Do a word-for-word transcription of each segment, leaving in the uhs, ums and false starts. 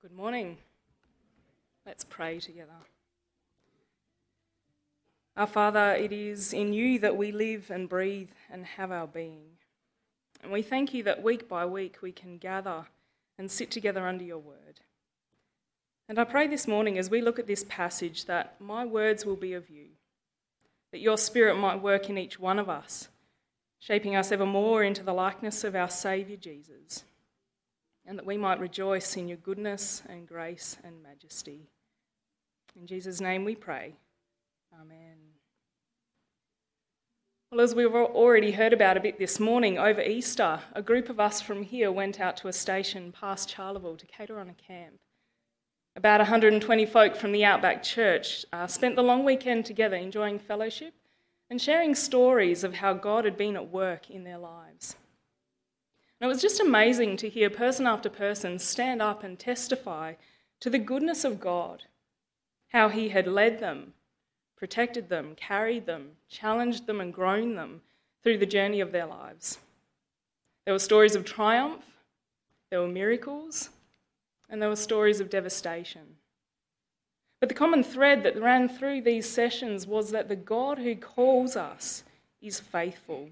Good morning. Let's pray together. Our Father, it is in you that we live and breathe and have our being. And we thank you that week by week we can gather and sit together under your word. And I pray this morning as we look at this passage that my words will be of you, that your Spirit might work in each one of us, shaping us ever more into the likeness of our Saviour Jesus, and that we might rejoice in your goodness and grace and majesty. In Jesus' name we pray. Amen. Well, as we've already heard about a bit this morning, over Easter, a group of us from here went out to a station past Charleville to cater on a camp. About one hundred twenty folk from the Outback Church uh, spent the long weekend together enjoying fellowship and sharing stories of how God had been at work in their lives. And it was just amazing to hear person after person stand up and testify to the goodness of God, how he had led them, protected them, carried them, challenged them and grown them through the journey of their lives. There were stories of triumph, there were miracles, and there were stories of devastation. But the common thread that ran through these sessions was that the God who calls us is faithful.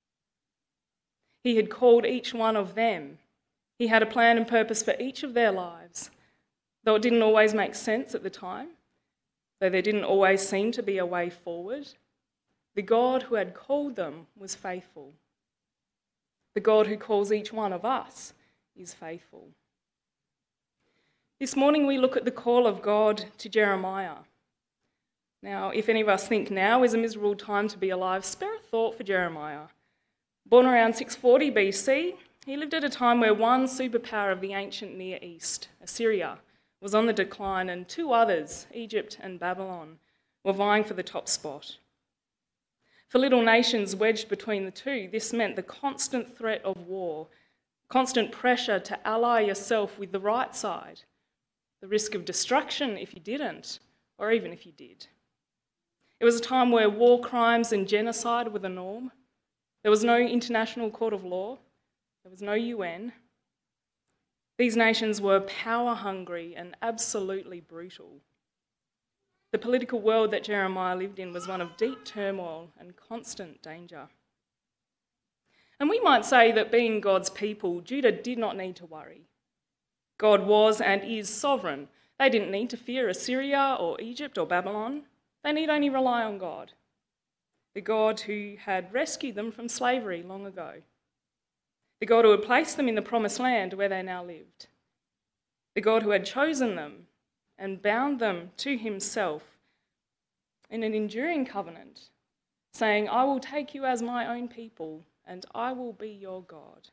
He had called each one of them. He had a plan and purpose for each of their lives. Though it didn't always make sense at the time, though there didn't always seem to be a way forward, the God who had called them was faithful. The God who calls each one of us is faithful. This morning we look at the call of God to Jeremiah. Now, if any of us think now is a miserable time to be alive, spare a thought for Jeremiah. Born around six forty B C, he lived at a time where one superpower of the ancient Near East, Assyria, was on the decline, and two others, Egypt and Babylon, were vying for the top spot. For little nations wedged between the two, this meant the constant threat of war, constant pressure to ally yourself with the right side, the risk of destruction if you didn't, or even if you did. It was a time where war crimes and genocide were the norm. There was no international court of law. There was no U N. These nations were power-hungry and absolutely brutal. The political world that Jeremiah lived in was one of deep turmoil and constant danger. And we might say that being God's people, Judah did not need to worry. God was and is sovereign. They didn't need to fear Assyria or Egypt or Babylon. They need only rely on God, the God who had rescued them from slavery long ago, the God who had placed them in the promised land where they now lived, the God who had chosen them and bound them to himself in an enduring covenant, saying, I will take you as my own people and I will be your God.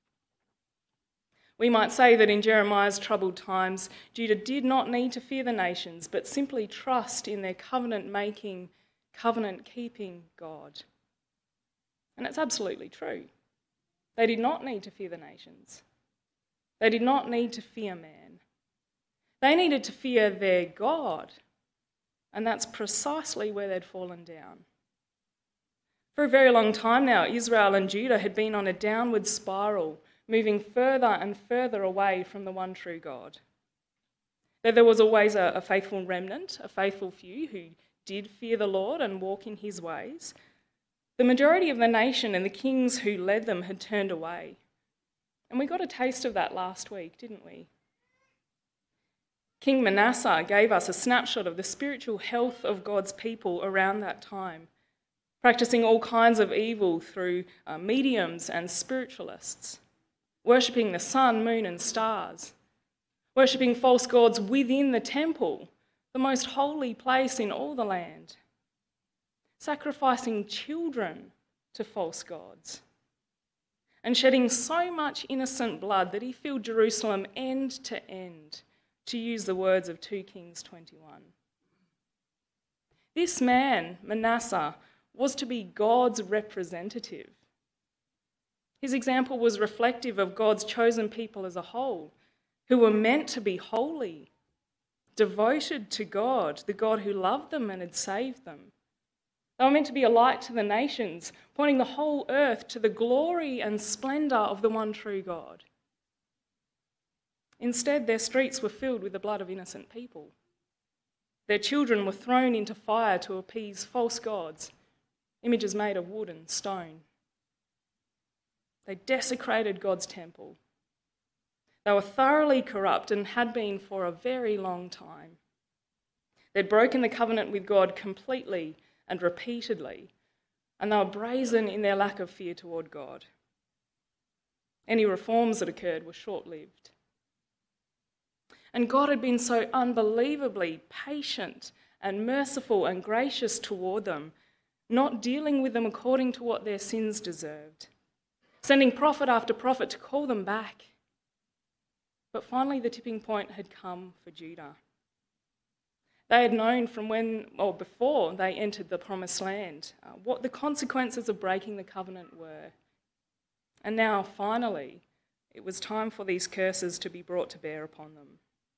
We might say that in Jeremiah's troubled times, Judah did not need to fear the nations, but simply trust in their covenant-making, covenant-keeping God. And it's absolutely true. They did not need to fear the nations. They did not need to fear man. They needed to fear their God, and that's precisely where they'd fallen down. For a very long time now, Israel and Judah had been on a downward spiral, moving further and further away from the one true God. Though there was always a, a faithful remnant, a faithful few who did fear the Lord and walk in his ways, the majority of the nation and the kings who led them had turned away. And we got a taste of that last week, didn't we? King Manasseh gave us a snapshot of the spiritual health of God's people around that time, practicing all kinds of evil through uh, mediums and spiritualists, worshipping the sun, moon and stars, worshipping false gods within the temple, the most holy place in all the land, sacrificing children to false gods, and shedding so much innocent blood that he filled Jerusalem end to end, to use the words of two Kings twenty-one. This man, Manasseh, was to be God's representative. His example was reflective of God's chosen people as a whole, who were meant to be holy, devoted to God, the God who loved them and had saved them. They were meant to be a light to the nations, pointing the whole earth to the glory and splendour of the one true God. Instead, their streets were filled with the blood of innocent people. Their children were thrown into fire to appease false gods, images made of wood and stone. They desecrated God's temple. They were thoroughly corrupt and had been for a very long time. They'd broken the covenant with God completely and repeatedly, and they were brazen in their lack of fear toward God. Any reforms that occurred were short-lived. And God had been so unbelievably patient and merciful and gracious toward them, not dealing with them according to what their sins deserved, sending prophet after prophet to call them back. But finally the tipping point had come for Judah. They had known from when, or before they entered the promised land, uh, what the consequences of breaking the covenant were. And now, finally, it was time for these curses to be brought to bear upon them.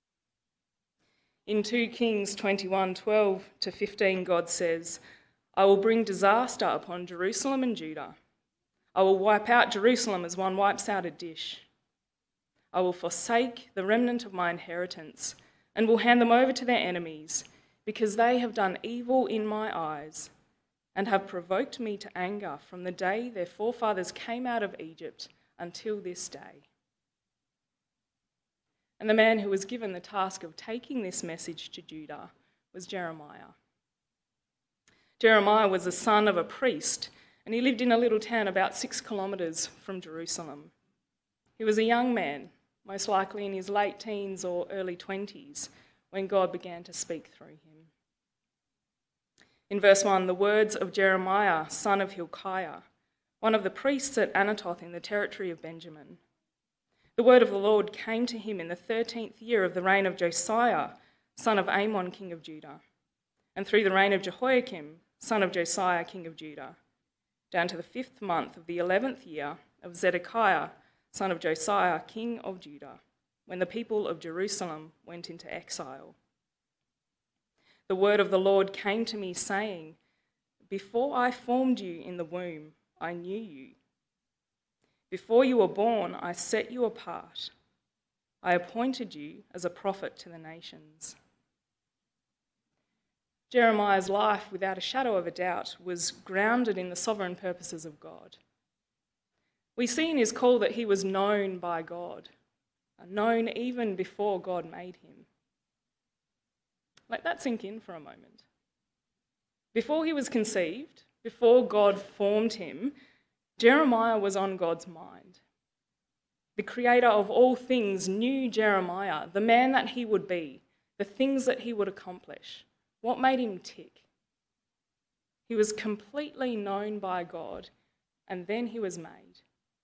In two Kings twenty-one, twelve to fifteen, God says, "I will bring disaster upon Jerusalem and Judah. I will wipe out Jerusalem as one wipes out a dish. I will forsake the remnant of my inheritance and will hand them over to their enemies, because they have done evil in my eyes and have provoked me to anger from the day their forefathers came out of Egypt until this day." And the man who was given the task of taking this message to Judah was Jeremiah. Jeremiah was the son of a priest, and he lived in a little town about six kilometres from Jerusalem. He was a young man, most likely in his late teens or early twenties, when God began to speak through him. In verse one, the words of Jeremiah, son of Hilkiah, one of the priests at Anathoth in the territory of Benjamin. The word of the Lord came to him in the thirteenth year of the reign of Josiah, son of Amon, king of Judah, and through the reign of Jehoiakim, son of Josiah, king of Judah, down to the fifth month of the eleventh year of Zedekiah, son of Josiah, king of Judah, when the people of Jerusalem went into exile. The word of the Lord came to me, saying, "Before I formed you in the womb, I knew you. Before you were born, I set you apart. I appointed you as a prophet to the nations." Jeremiah's life, without a shadow of a doubt, was grounded in the sovereign purposes of God. We see in his call that he was known by God, known even before God made him. Let that sink in for a moment. Before he was conceived, before God formed him, Jeremiah was on God's mind. The creator of all things knew Jeremiah, the man that he would be, the things that he would accomplish, what made him tick. He was completely known by God, and then he was made.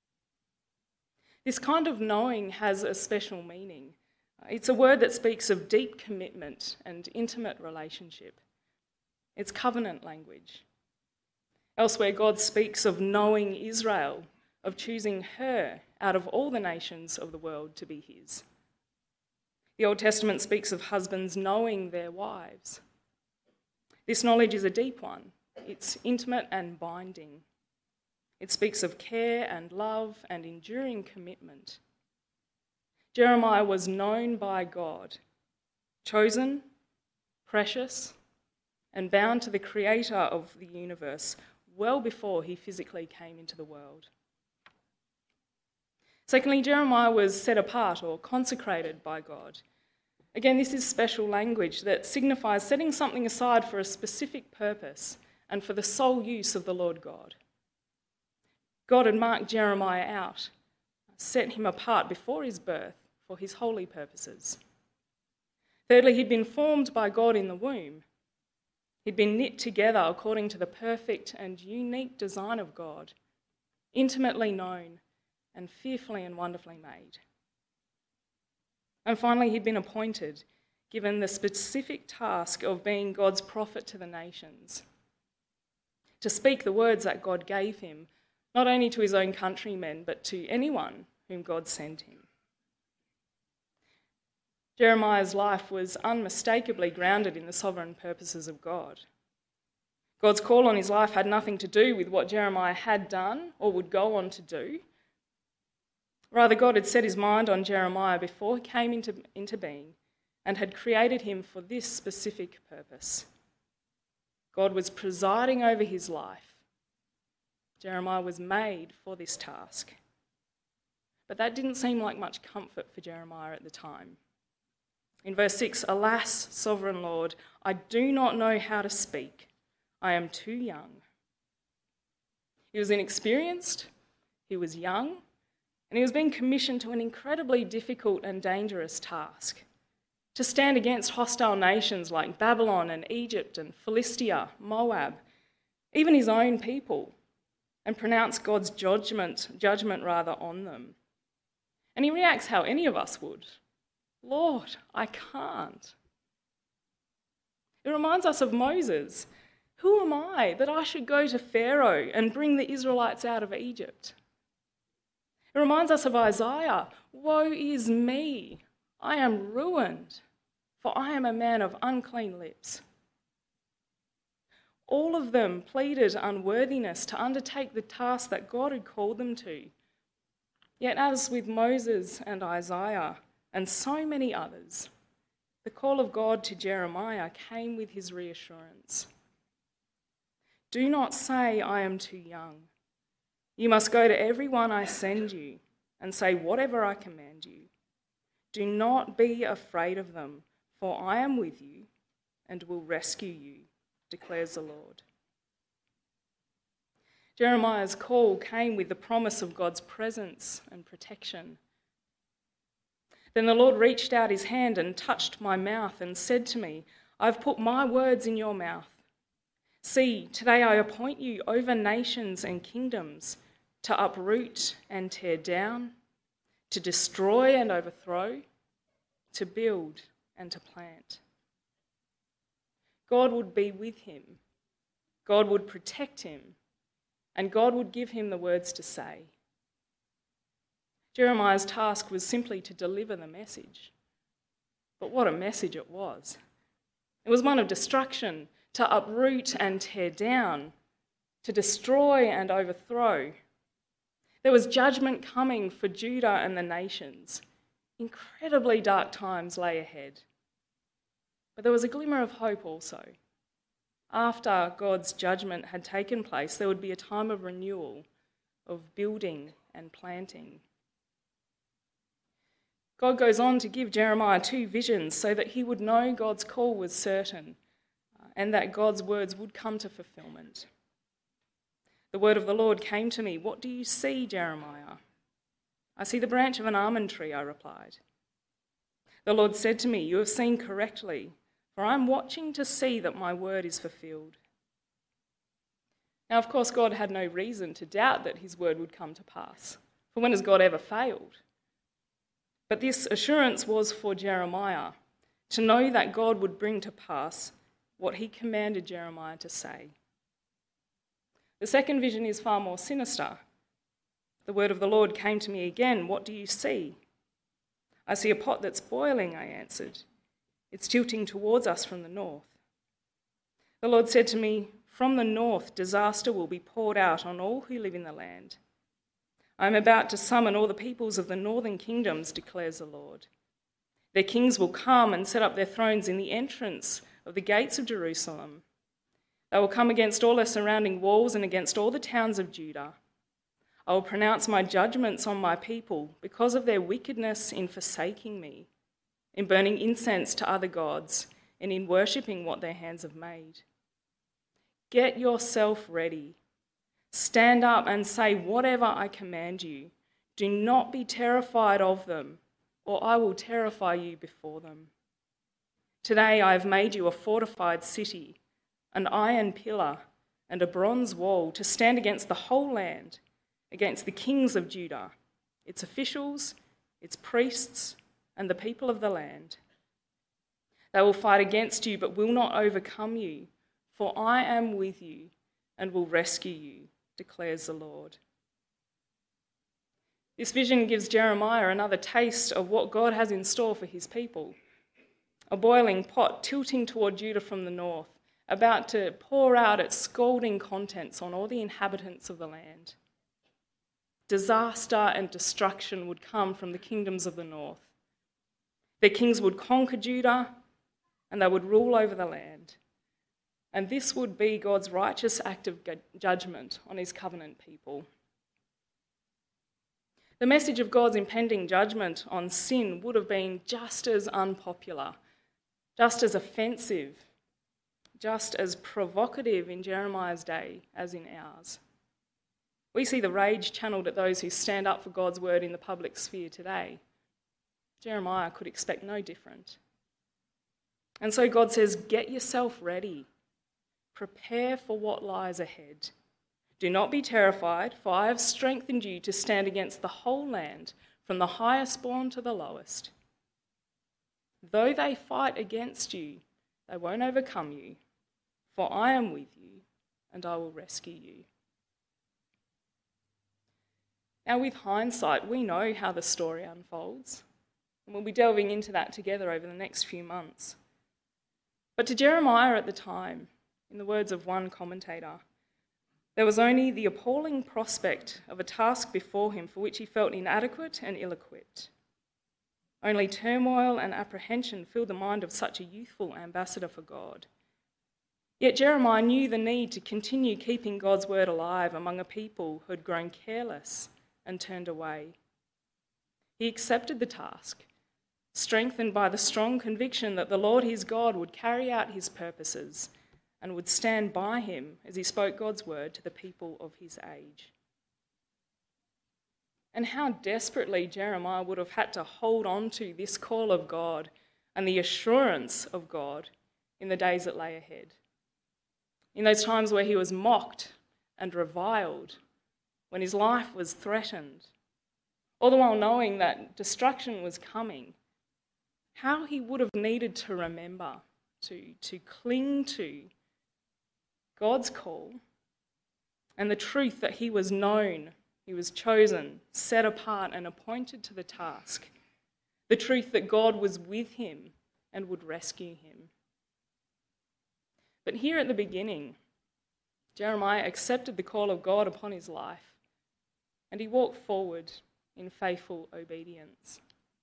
This kind of knowing has a special meaning. It's a word that speaks of deep commitment and intimate relationship. It's covenant language. Elsewhere, God speaks of knowing Israel, of choosing her out of all the nations of the world to be his. The Old Testament speaks of husbands knowing their wives. This knowledge is a deep one. It's intimate and binding. It speaks of care and love and enduring commitment. Jeremiah was known by God, chosen, precious, and bound to the creator of the universe well before he physically came into the world. Secondly, Jeremiah was set apart or consecrated by God. Again, this is special language that signifies setting something aside for a specific purpose and for the sole use of the Lord God. God had marked Jeremiah out, set him apart before his birth for his holy purposes. Thirdly, he'd been formed by God in the womb. He'd been knit together according to the perfect and unique design of God, intimately known and fearfully and wonderfully made. And finally, he'd been appointed, given the specific task of being God's prophet to the nations, to speak the words that God gave him, not only to his own countrymen, but to anyone whom God sent him. Jeremiah's life was unmistakably grounded in the sovereign purposes of God. God's call on his life had nothing to do with what Jeremiah had done or would go on to do. Rather, God had set his mind on Jeremiah before he came into, into being and had created him for this specific purpose. God was presiding over his life. Jeremiah was made for this task. But that didn't seem like much comfort for Jeremiah at the time. In verse six, "Alas, sovereign Lord, I do not know how to speak. I am too young." He was inexperienced, he was young, and he was being commissioned to an incredibly difficult and dangerous task: to stand against hostile nations like Babylon and Egypt and Philistia, Moab, even his own people, and pronounce God's judgment, judgment rather on them. And he reacts how any of us would. Lord, I can't. It reminds us of Moses. Who am I that I should go to Pharaoh and bring the Israelites out of Egypt? It reminds us of Isaiah. Woe is me. I am ruined, for I am a man of unclean lips. All of them pleaded unworthiness to undertake the task that God had called them to. Yet as with Moses and Isaiah and so many others, the call of God to Jeremiah came with his reassurance. Do not say, I am too young. You must go to everyone I send you and say whatever I command you. Do not be afraid of them, for I am with you and will rescue you, declares the Lord. Jeremiah's call came with the promise of God's presence and protection. Then the Lord reached out his hand and touched my mouth and said to me, I've put my words in your mouth. See, today I appoint you over nations and kingdoms to uproot and tear down, to destroy and overthrow, to build and to plant. God would be with him. God would protect him. And God would give him the words to say. Jeremiah's task was simply to deliver the message. But what a message it was. It was one of destruction, to uproot and tear down, to destroy and overthrow. There was judgment coming for Judah and the nations. Incredibly dark times lay ahead. But there was a glimmer of hope also. After God's judgment had taken place, there would be a time of renewal, of building and planting. God goes on to give Jeremiah two visions so that he would know God's call was certain and that God's words would come to fulfillment. The word of the Lord came to me, What do you see, Jeremiah? I see the branch of an almond tree, I replied. The Lord said to me, You have seen correctly, for I am watching to see that my word is fulfilled. Now, of course, God had no reason to doubt that his word would come to pass, for when has God ever failed? But this assurance was for Jeremiah, to know that God would bring to pass what he commanded Jeremiah to say. The second vision is far more sinister. The word of the Lord came to me again, What do you see? I see a pot that's boiling, I answered. It's tilting towards us from the north. The Lord said to me, From the north disaster will be poured out on all who live in the land. I am about to summon all the peoples of the northern kingdoms, declares the Lord. Their kings will come and set up their thrones in the entrance of the gates of Jerusalem. They will come against all their surrounding walls and against all the towns of Judah. I will pronounce my judgments on my people because of their wickedness in forsaking me, in burning incense to other gods, and in worshipping what their hands have made. Get yourself ready. Stand up and say whatever I command you. Do not be terrified of them, or I will terrify you before them. Today I have made you a fortified city, an iron pillar and a bronze wall to stand against the whole land, against the kings of Judah, its officials, its priests, and the people of the land. They will fight against you, but will not overcome you, for I am with you and will rescue you, declares the Lord. This vision gives Jeremiah another taste of what God has in store for his people. A boiling pot tilting toward Judah from the north, about to pour out its scalding contents on all the inhabitants of the land. disaster and destruction would come from the kingdoms of the north. Their kings would conquer Judah and they would rule over the land. And this would be God's righteous act of judgment on his covenant people. The message of God's impending judgment on sin would have been just as unpopular, just as offensive, just as provocative in Jeremiah's day as in ours. We see the rage channelled at those who stand up for God's word in the public sphere today. Jeremiah could expect no different. And so God says, get yourself ready. Prepare for what lies ahead. Do not be terrified, for I have strengthened you to stand against the whole land, from the highest born to the lowest. Though they fight against you, they won't overcome you, for I am with you, and I will rescue you. Now, with hindsight, we know how the story unfolds, and we'll be delving into that together over the next few months. But to Jeremiah at the time, in the words of one commentator, there was only the appalling prospect of a task before him for which he felt inadequate and ill-equipped. Only turmoil and apprehension filled the mind of such a youthful ambassador for God. Yet Jeremiah knew the need to continue keeping God's word alive among a people who had grown careless and turned away. He accepted the task, strengthened by the strong conviction that the Lord his God would carry out his purposes and would stand by him as he spoke God's word to the people of his age. And how desperately Jeremiah would have had to hold on to this call of God and the assurance of God in the days that lay ahead. In those times where he was mocked and reviled, when his life was threatened, all the while knowing that destruction was coming, how he would have needed to remember, to, to cling to God's call and the truth that he was known, he was chosen, set apart and appointed to the task. The truth that God was with him and would rescue him. But here at the beginning, Jeremiah accepted the call of God upon his life and he walked forward in faithful obedience.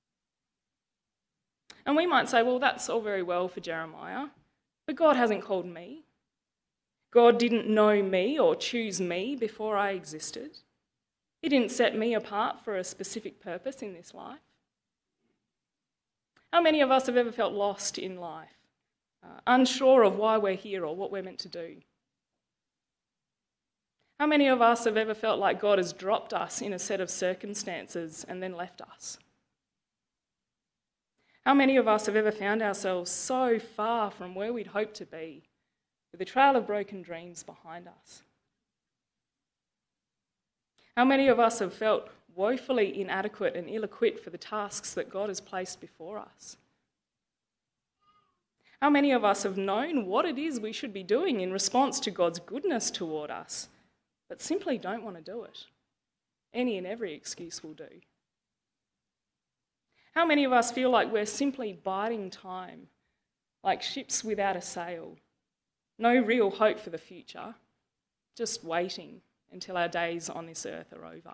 And we might say, well, that's all very well for Jeremiah, but God hasn't called me. God didn't know me or choose me before I existed. He didn't set me apart for a specific purpose in this life. How many of us have ever felt lost in life, uh, unsure of why we're here or what we're meant to do? How many of us have ever felt like God has dropped us in a set of circumstances and then left us? How many of us have ever found ourselves so far from where we'd hoped to be, with a trail of broken dreams behind us? How many of us have felt woefully inadequate and ill-equipped for the tasks that God has placed before us? How many of us have known what it is we should be doing in response to God's goodness toward us, but simply don't want to do it? Any and every excuse will do. How many of us feel like we're simply biding time, like ships without a sail? No real hope for the future, just waiting until our days on this earth are over.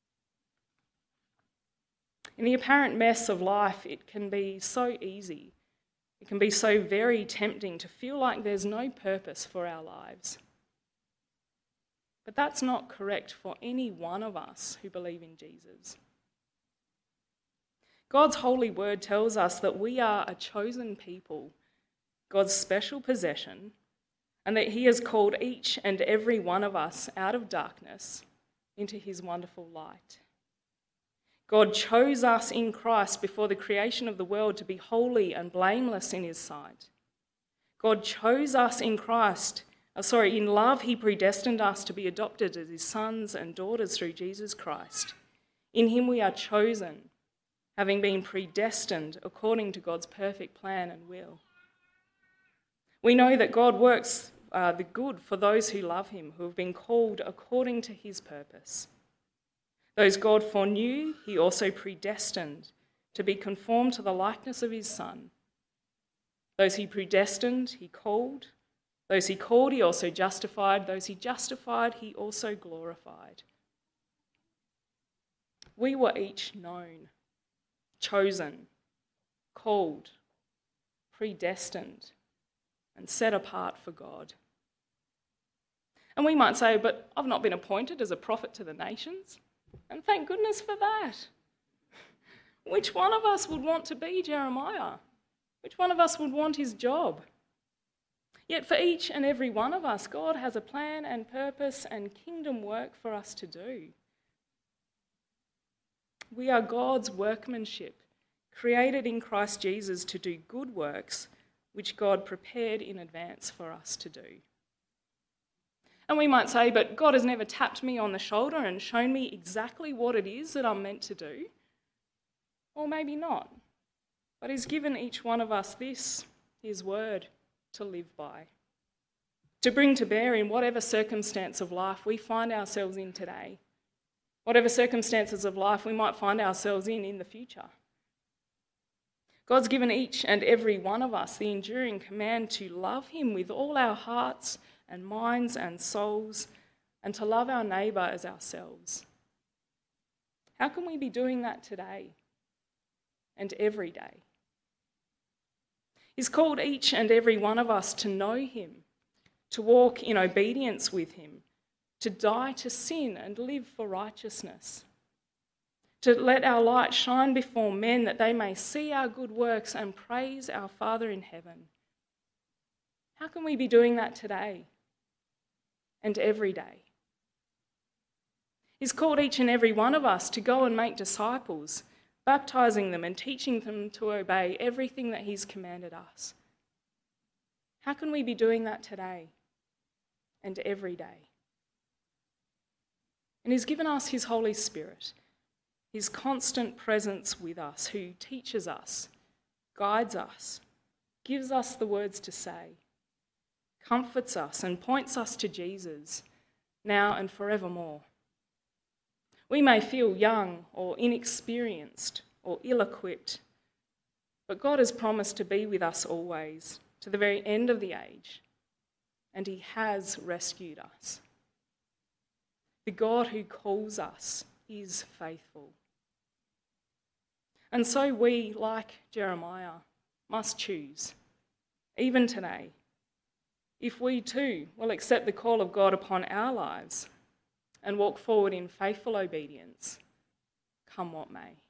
In the apparent mess of life, it can be so easy, it can be so very tempting to feel like there's no purpose for our lives. But that's not correct for any one of us who believe in Jesus. God's holy word tells us that we are a chosen people, God's special possession, and that he has called each and every one of us out of darkness into his wonderful light. God chose us in Christ before the creation of the world to be holy and blameless in his sight. God chose us in Christ, uh, sorry, in love he predestined us to be adopted as his sons and daughters through Jesus Christ. In him we are chosen, having been predestined according to God's perfect plan and will. We know that God works uh, the good for those who love him, who have been called according to his purpose. Those God foreknew, he also predestined to be conformed to the likeness of his Son. Those he predestined, he called. Those he called, he also justified. Those he justified, he also glorified. we were each known, chosen, called, predestined, and set apart for God. And we might say, but I've not been appointed as a prophet to the nations. And thank goodness for that. Which one of us would want to be Jeremiah? Which one of us would want his job? Yet for each and every one of us, God has a plan and purpose and kingdom work for us to do. We are God's workmanship, created in Christ Jesus to do good works, which God prepared in advance for us to do. And we might say, but God has never tapped me on the shoulder and shown me exactly what it is that I'm meant to do. Or maybe not. But he's given each one of us this, his word, to live by, to bring to bear in whatever circumstance of life we find ourselves in today, whatever circumstances of life we might find ourselves in in the future. God's given each and every one of us the enduring command to love him with all our hearts and minds and souls, and to love our neighbour as ourselves. How can we be doing that today and every day? He's called each and every one of us to know him, to walk in obedience with him, to die to sin and live for righteousness, to let our light shine before men that they may see our good works and praise our Father in heaven. How can we be doing that today and every day? He's called each and every one of us to go and make disciples, baptising them and teaching them to obey everything that he's commanded us. How can we be doing that today and every day? And he's given us his Holy Spirit, his constant presence with us, who teaches us, guides us, gives us the words to say, comforts us and points us to Jesus, now and forevermore. We may feel young or inexperienced or ill-equipped, but God has promised to be with us always, to the very end of the age, and he has rescued us. The God who calls us is faithful. And so we, like Jeremiah, must choose, even today, if we too will accept the call of God upon our lives and walk forward in faithful obedience, come what may.